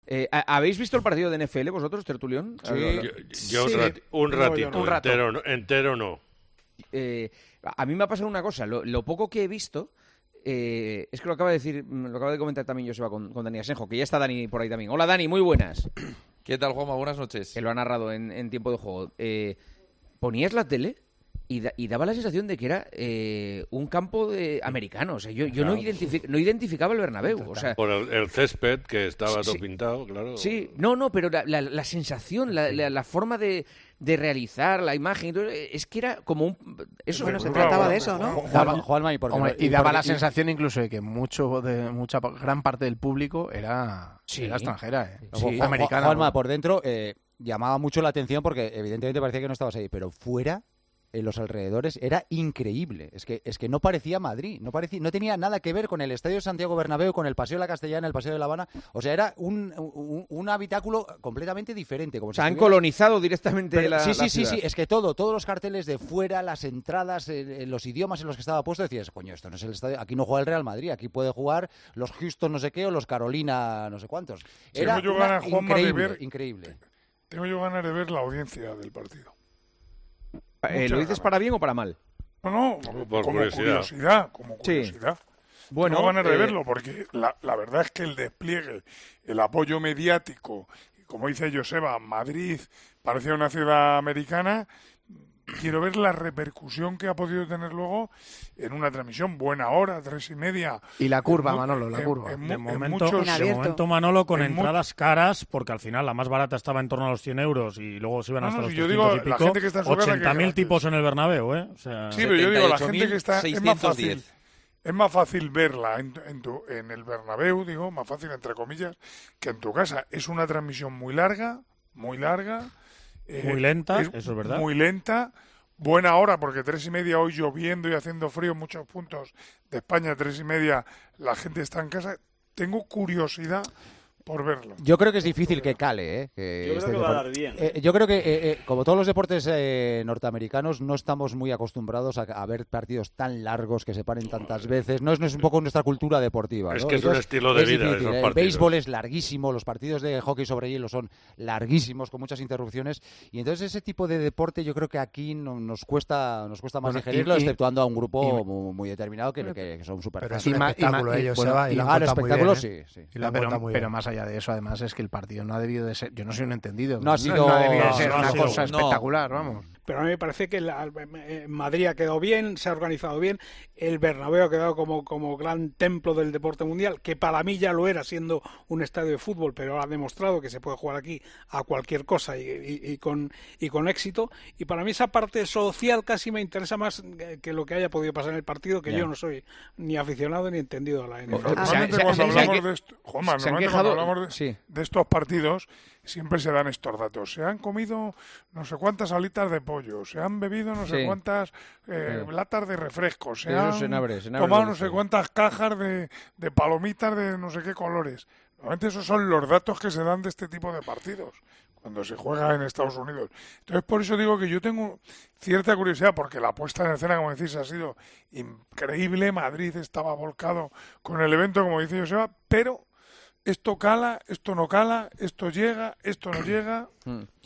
¿Habéis visto el partido de NFL vosotros, tertulión? Sí. Yo un ratito, entero no. A mí me ha pasado una cosa, lo poco que he visto, es que lo acaba de comentar también Joseba con Dani Asenjo, que ya está Dani por ahí también. Hola Dani, muy buenas. ¿Qué tal, Juanma? Buenas noches. Que lo ha narrado en tiempo de juego. Ponías la tele y daba la sensación de que era un campo de americano. O sea, yo no identificaba el Bernabéu. O sea, por el césped, que estaba todo pintado, claro. Sí, no, pero la sensación, la forma de realizar la imagen, es que era como un... Eso, bueno, se trataba de eso, ¿no? Juanma, y daba la sensación incluso de que gran parte del público era extranjera, americana. Juanma, por dentro llamaba mucho la atención porque evidentemente parecía que no estabas ahí, pero fuera, en los alrededores, era increíble. Es que no parecía Madrid, no tenía nada que ver con el Estadio Santiago Bernabéu, con el Paseo de la Castellana, el Paseo de La Habana. O sea, era un habitáculo completamente diferente. Como han colonizado directamente la ciudad. Sí, es que todos los carteles de fuera, las entradas, los idiomas en los que estaba puesto, decías, coño, esto no es el estadio, aquí no juega el Real Madrid, aquí puede jugar los Houston no sé qué o los Carolina no sé cuántos. Era increíble. Tengo yo ganas de ver la audiencia del partido. ¿Lo dices para bien o para mal? No, por como curiosidad. Sí. Bueno, tengo ganas de verlo porque la verdad es que el despliegue, el apoyo mediático, como dice Joseba, Madrid parecía una ciudad americana. Quiero ver la repercusión que ha podido tener luego en una transmisión. Buena hora, 3:30. Y la curva, Manolo, la curva. De momento, Manolo, con entradas caras, porque al final la más barata estaba en torno a los 100 euros y luego se iban hasta los 300 y pico. La gente que está en su 80.000 tipos en el Bernabéu, ¿eh? O sea, sí, pero yo digo, la gente que está... Es más fácil verla en el Bernabéu, digo, más fácil entre comillas, que en tu casa. Es una transmisión muy larga. Muy lenta, eso es verdad. Muy lenta, buena hora, porque 3:30 hoy lloviendo y haciendo frío en muchos puntos de España, 3:30 la gente está en casa. Tengo curiosidad por verlo. Yo creo que es difícil que cale, yo creo que va a dar bien. Yo creo que, como todos los deportes norteamericanos, no estamos muy acostumbrados a ver partidos tan largos que se paren tantas veces. No es un poco nuestra cultura deportiva, ¿no? Es que es un estilo de vida. Difícil, el béisbol es larguísimo, los partidos de hockey sobre hielo son larguísimos, con muchas interrupciones. Y entonces ese tipo de deporte yo creo que aquí nos cuesta más digerirlo, exceptuando a un grupo muy determinado que son súper fans. Pero es un espectáculo, el espectáculo sí. Pero más allá de eso, además, es que el partido no ha debido de ser... Yo no soy un entendido. No ha debido de ser una cosa espectacular, vamos. Pero a mí me parece que Madrid ha quedado bien, se ha organizado bien, el Bernabéu ha quedado como gran templo del deporte mundial, que para mí ya lo era siendo un estadio de fútbol, pero ha demostrado que se puede jugar aquí a cualquier cosa y con éxito. Y para mí esa parte social casi me interesa más que lo que haya podido pasar en el partido, que yo no soy ni aficionado ni entendido a la NFL. Normalmente cuando hablamos de esto, cuando hablamos de estos partidos, siempre se dan estos datos. Se han comido no sé cuántas alitas de pollo, se han bebido no sé cuántas latas de refrescos, se han tomado no sé cuántas cajas de palomitas de no sé qué colores. Normalmente esos son los datos que se dan de este tipo de partidos cuando se juega en Estados Unidos. Entonces, por eso digo que yo tengo cierta curiosidad, porque la puesta en escena, como decís, ha sido increíble. Madrid estaba volcado con el evento, como dice Joseba, pero esto cala, esto no cala, esto llega, esto no llega.